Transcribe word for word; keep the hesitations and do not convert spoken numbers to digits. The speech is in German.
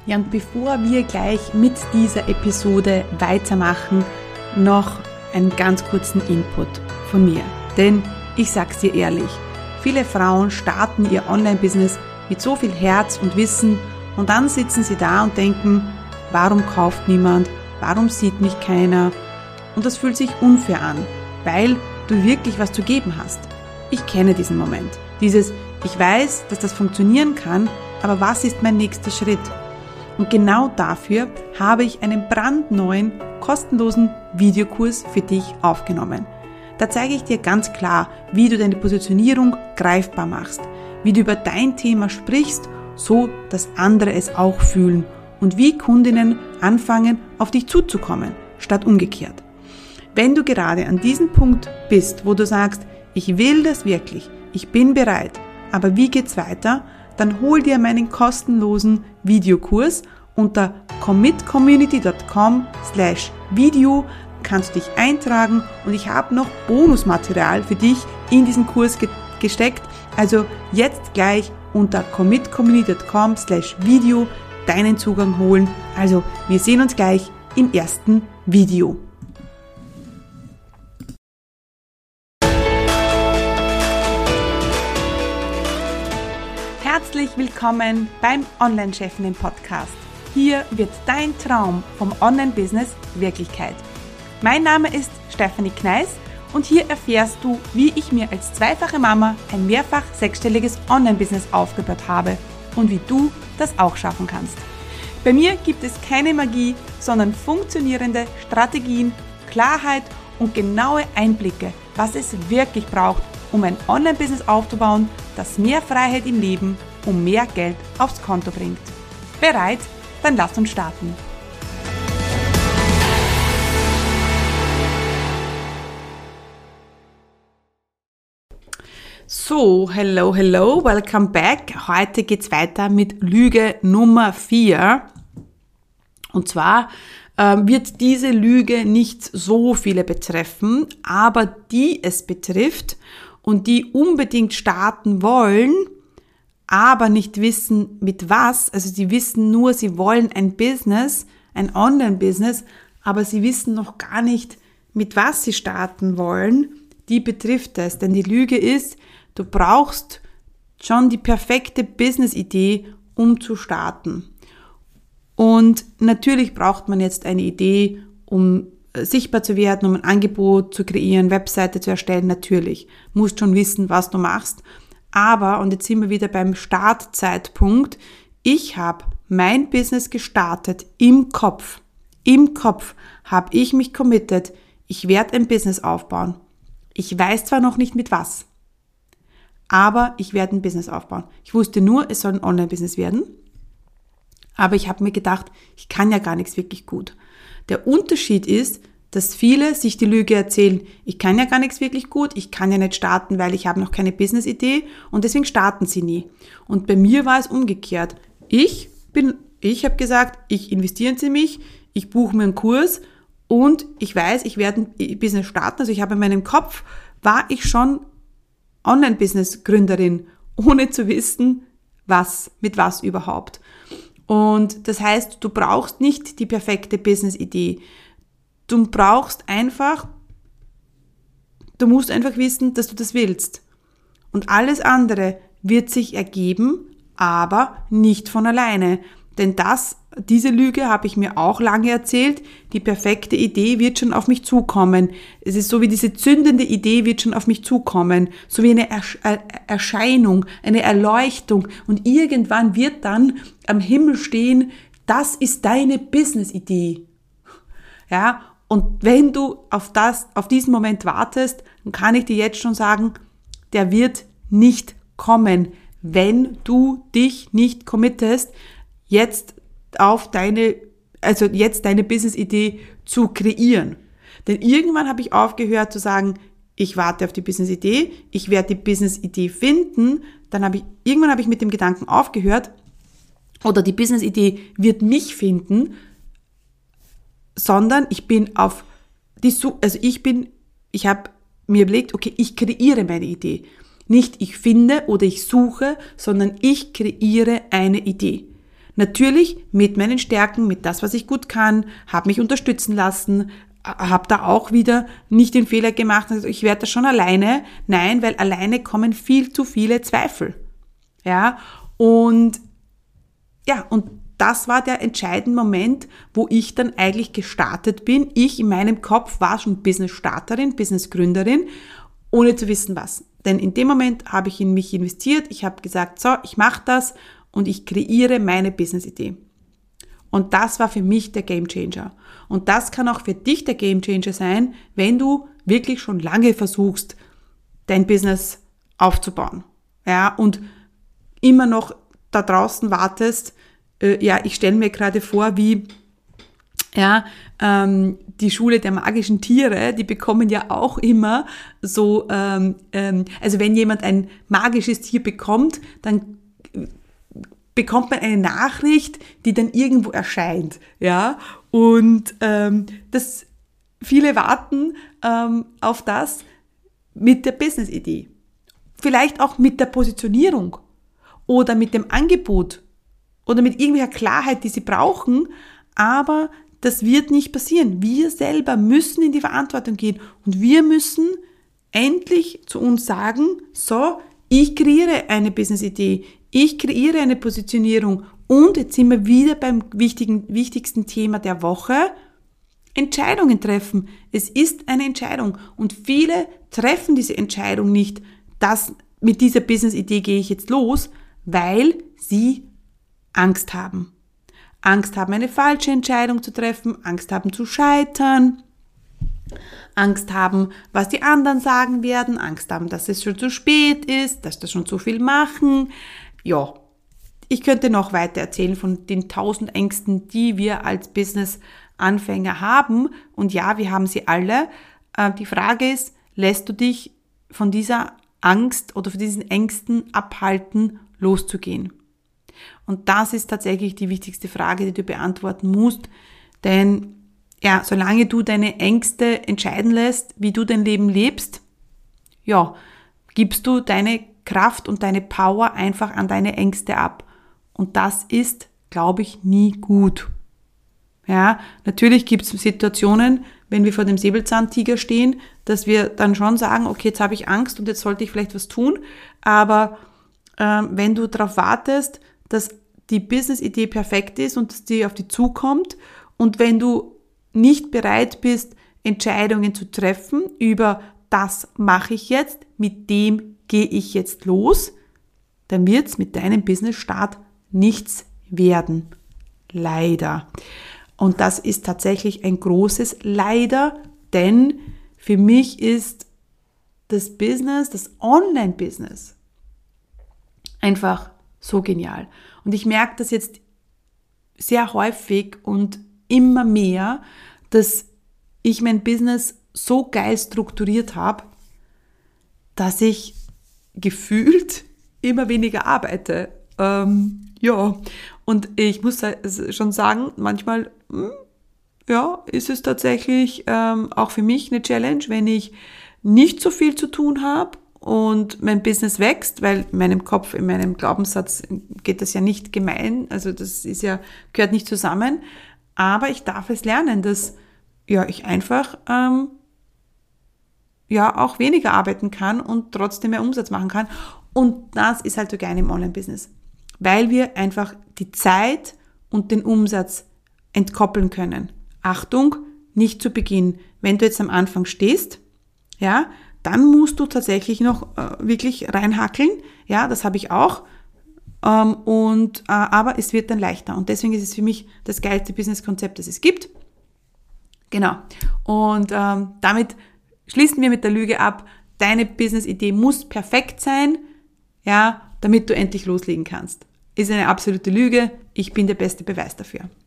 Ja, und bevor wir gleich mit dieser Episode weitermachen, noch einen ganz kurzen Input von mir. Denn ich sag's dir ehrlich, viele Frauen starten ihr Online-Business mit so viel Herz und Wissen und dann sitzen sie da und denken, warum kauft niemand, warum sieht mich keiner? Und das fühlt sich unfair an, weil du wirklich was zu geben hast. Ich kenne diesen Moment. Dieses, ich weiß, dass das funktionieren kann, aber was ist mein nächster Schritt? Und genau dafür habe ich einen brandneuen, kostenlosen Videokurs für dich aufgenommen. Da zeige ich dir ganz klar, wie du deine Positionierung greifbar machst, wie du über dein Thema sprichst, so dass andere es auch fühlen und wie Kundinnen anfangen, auf dich zuzukommen, statt umgekehrt. Wenn du gerade an diesem Punkt bist, wo du sagst, ich will das wirklich, ich bin bereit, aber wie geht's weiter? Dann hol dir meinen kostenlosen Videokurs unter commitcommunity.com slash video, kannst dich eintragen und ich habe noch Bonusmaterial für dich in diesen Kurs ge- gesteckt. Also jetzt gleich unter commitcommunity.com slash video deinen Zugang holen. Also wir sehen uns gleich im ersten Video. Herzlich willkommen beim Online-Chefinnen-Podcast. Hier wird dein Traum vom Online-Business Wirklichkeit. Mein Name ist Stefanie Kneis und hier erfährst du, wie ich mir als zweifache Mama ein mehrfach sechsstelliges Online-Business aufgebaut habe und wie du das auch schaffen kannst. Bei mir gibt es keine Magie, sondern funktionierende Strategien, Klarheit und genaue Einblicke, was es wirklich braucht, um ein Online-Business aufzubauen, das mehr Freiheit im Leben und mehr Geld aufs Konto bringt. Bereit? Dann lass uns starten. So, hello, hello, welcome back. Heute geht's weiter mit Lüge Nummer vier. Und zwar äh, wird diese Lüge nicht so viele betreffen, aber die es betrifft und die unbedingt starten wollen, aber nicht wissen mit was. Also sie wissen nur, sie wollen ein Business, ein Online-Business, aber sie wissen noch gar nicht, mit was sie starten wollen. Die betrifft es, denn die Lüge ist, du brauchst schon die perfekte Business-Idee, um zu starten. Und natürlich braucht man jetzt eine Idee, um sichtbar zu werden, um ein Angebot zu kreieren, Webseite zu erstellen, natürlich. Du musst schon wissen, was du machst. Aber, und jetzt sind wir wieder beim Startzeitpunkt, ich habe mein Business gestartet im Kopf. Im Kopf habe ich mich committed, ich werde ein Business aufbauen. Ich weiß zwar noch nicht mit was, aber ich werde ein Business aufbauen. Ich wusste nur, es soll ein Online-Business werden, aber ich habe mir gedacht, ich kann ja gar nichts wirklich gut. Der Unterschied ist, dass viele sich die Lüge erzählen, ich kann ja gar nichts wirklich gut, ich kann ja nicht starten, weil ich habe noch keine Business-Idee und deswegen starten sie nie. Und bei mir war es umgekehrt. Ich bin, ich habe gesagt, ich investiere in mich, ich buche mir einen Kurs und ich weiß, ich werde ein Business starten. Also ich habe in meinem Kopf, war ich schon Online-Business-Gründerin, ohne zu wissen, was, mit was überhaupt. Und das heißt, du brauchst nicht die perfekte Business-Idee. Du brauchst einfach, du musst einfach wissen, dass du das willst. Und alles andere wird sich ergeben, aber nicht von alleine. Denn das, diese Lüge habe ich mir auch lange erzählt. Die perfekte Idee wird schon auf mich zukommen. Es ist so wie diese zündende Idee wird schon auf mich zukommen. So wie eine Erscheinung, eine Erleuchtung. Und irgendwann wird dann am Himmel stehen, das ist deine Business-Idee. Ja, und wenn du auf das, auf diesen Moment wartest, dann kann ich dir jetzt schon sagen, der wird nicht kommen, wenn du dich nicht committest, jetzt auf deine, also jetzt deine Business-Idee zu kreieren. Denn irgendwann habe ich aufgehört zu sagen, ich warte auf die Business-Idee, ich werde die Business-Idee finden, dann habe ich, irgendwann habe ich mit dem Gedanken aufgehört, oder die Business-Idee wird mich finden, sondern ich bin auf die, also ich bin, ich habe mir überlegt, okay, ich kreiere meine Idee. Nicht ich finde oder ich suche, sondern ich kreiere eine Idee. Natürlich mit meinen Stärken, mit das, was ich gut kann, habe mich unterstützen lassen, habe da auch wieder nicht den Fehler gemacht, also ich werde das schon alleine. Nein, weil alleine kommen viel zu viele Zweifel. Ja, und ja, und das war der entscheidende Moment, wo ich dann eigentlich gestartet bin. Ich in meinem Kopf war schon Business-Starterin, Business-Gründerin, ohne zu wissen was. Denn in dem Moment habe ich in mich investiert, ich habe gesagt, so, ich mache das und ich kreiere meine Business-Idee. Und das war für mich der Gamechanger. Und das kann auch für dich der Gamechanger sein, wenn du wirklich schon lange versuchst, dein Business aufzubauen. Ja, und immer noch da draußen wartest. Äh, ja, ich stelle mir gerade vor, wie ja, ähm, die Schule der magischen Tiere, die bekommen ja auch immer so, ähm, ähm, also wenn jemand ein magisches Tier bekommt, dann bekommt man eine Nachricht, die dann irgendwo erscheint, ja, und ähm, das, viele warten ähm, auf das mit der Business-Idee, vielleicht auch mit der Positionierung oder mit dem Angebot oder mit irgendwelcher Klarheit, die sie brauchen, aber das wird nicht passieren. Wir selber müssen in die Verantwortung gehen und wir müssen endlich zu uns sagen, so, ich kreiere eine Business-Idee, ich kreiere eine Positionierung und jetzt sind wir wieder beim wichtigen, wichtigsten Thema der Woche, Entscheidungen treffen. Es ist eine Entscheidung und viele treffen diese Entscheidung nicht, dass mit dieser Business-Idee gehe ich jetzt los, weil sie Angst haben. Angst haben, eine falsche Entscheidung zu treffen, Angst haben zu scheitern, Angst haben, was die anderen sagen werden, Angst haben, dass es schon zu spät ist, dass das schon zu viel machen. Ja, ich könnte noch weiter erzählen von den tausend Ängsten, die wir als Business-Anfänger haben. Und ja, wir haben sie alle. Die Frage ist, lässt du dich von dieser Angst oder von diesen Ängsten abhalten, loszugehen? Und das ist tatsächlich die wichtigste Frage, die du beantworten musst. Denn ja, solange du deine Ängste entscheiden lässt, wie du dein Leben lebst, ja, gibst du deine Kraft und deine Power einfach an deine Ängste ab. Und das ist, glaube ich, nie gut. Ja, natürlich gibt es Situationen, wenn wir vor dem Säbelzahntiger stehen, dass wir dann schon sagen, okay, jetzt habe ich Angst und jetzt sollte ich vielleicht was tun. Aber äh, wenn du darauf wartest, dass die Business-Idee perfekt ist und dass die auf dich zukommt und wenn du nicht bereit bist, Entscheidungen zu treffen über das mache ich jetzt, mit dem gehe ich jetzt los, dann wird es mit deinem Business-Start nichts werden. Leider. Und das ist tatsächlich ein großes Leider, denn für mich ist das Business, das Online-Business einfach so genial. Und ich merke das jetzt sehr häufig und immer mehr, dass ich mein Business so geil strukturiert habe, dass ich gefühlt immer weniger arbeite. Ähm, ja, und ich muss schon sagen, manchmal hm, ja, ist es tatsächlich ähm, auch für mich eine Challenge, wenn ich nicht so viel zu tun habe und mein Business wächst, weil in meinem Kopf, in meinem Glaubenssatz geht das ja nicht gemein, also das ist ja, gehört nicht zusammen, aber ich darf es lernen, dass ja, ich einfach ähm, ja auch weniger arbeiten kann und trotzdem mehr Umsatz machen kann. Und das ist halt so geil im Online-Business, weil wir einfach die Zeit und den Umsatz entkoppeln können. Achtung, nicht zu Beginn. Wenn du jetzt am Anfang stehst, ja, dann musst du tatsächlich noch äh, wirklich reinhackeln. Ja, das habe ich auch. Ähm, und, äh, aber es wird dann leichter. Und deswegen ist es für mich das geilste Business-Konzept, das es gibt. Genau. Und ähm, damit schließen wir mit der Lüge ab. Deine Business-Idee muss perfekt sein, ja, damit du endlich loslegen kannst. Ist eine absolute Lüge. Ich bin der beste Beweis dafür.